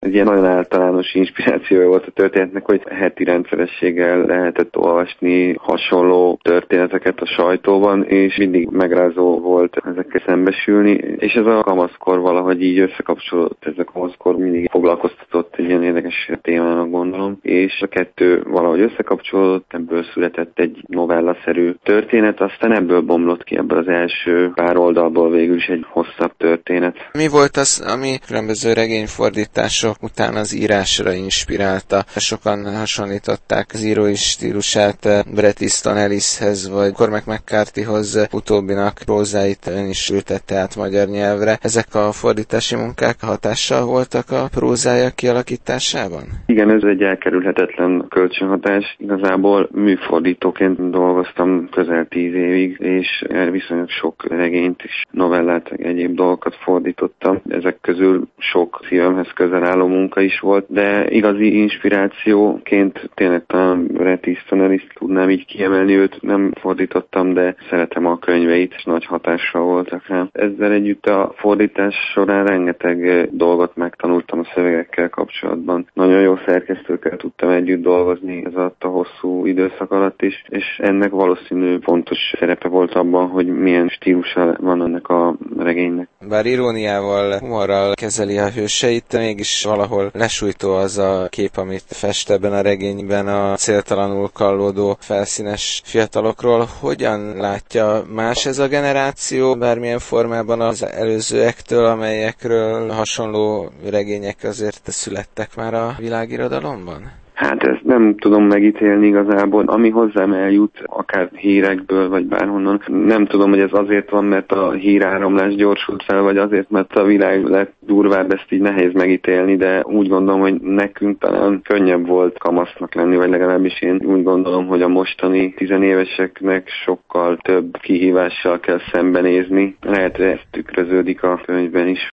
egy ilyen nagyon általános inspirációja volt a történetnek, hogy heti rendszerességgel lehetett olvasni hasonló történeteket a sajtóban, és mindig megrázó volt ezekkel szembesülni, és ez a kamaszkor valahogy így összekapcsolódott, ez a kamaszkor mindig foglalkoztatott egy ilyen érdekes témának, gondolom, és a kettő valahogy összekapcsolódott, ebből született egy novellaszerű történet, aztán ebből bomlott ki, ebből az első pár oldalból végül is egy hosszabb történet. Mi volt az, ami különböző regényfordítások után az írásra inspirálta? Sokan hasonlították az írói stílusát Bret Easton Ellishez, vagy Cormac McCarthyhoz, utóbbinak prózáit ön is ültette át magyar nyelvre. Ezek a fordítási munkák hatással voltak a prózája kialakításában? Igen, ez egy elkerülhetetlen kölcsönhatás. Igazából műfordítóként dolgoztam közel 10 évig, és viszonylag sok regényt és novellát, egyéb dolgokat fordítottam. Ezek közül sok szívemhez közel álló munka is volt, de igazi inspirációként tényleg talán Bret Easton Ellist tudnám így kiemelni, őt nem fordítottam, de szeretem a könyveit, és nagy hatással voltak rám. Ezzel együtt a fordítás során rengeteg dolgot megtanultam a szövegekkel kapcsolatban. Nagyon jó szerkesztőkkel tudtam együtt dolgozni ez alatt a hosszú időszak alatt is, és ennek valószínű fontos szerepe volt abban, hogy milyen stílusa van ennek a regénynek. Bár iróniával, humorral kezeli a hőseit, mégis valahol lesújtó az a kép, amit fest ebben a regényben a céltalanul kallódó felszínes fiatalokról. Hogyan látja, más ez a generáció bármilyen formában az előzőektől, amelyekről hasonló regények azért születtek már a világirodalomban? Hát ezt nem tudom megítélni igazából. Ami hozzám eljut, akár hírekből, vagy bárhonnan, nem tudom, hogy ez azért van, mert a híráramlás gyorsult fel, vagy azért, mert a világ lett durvább, ezt így nehéz megítélni, de úgy gondolom, hogy nekünk talán könnyebb volt kamasznak lenni, vagy legalábbis én úgy gondolom, hogy a mostani tizenéveseknek sokkal több kihívással kell szembenézni. Lehet, hogy ez tükröződik a könyvben is.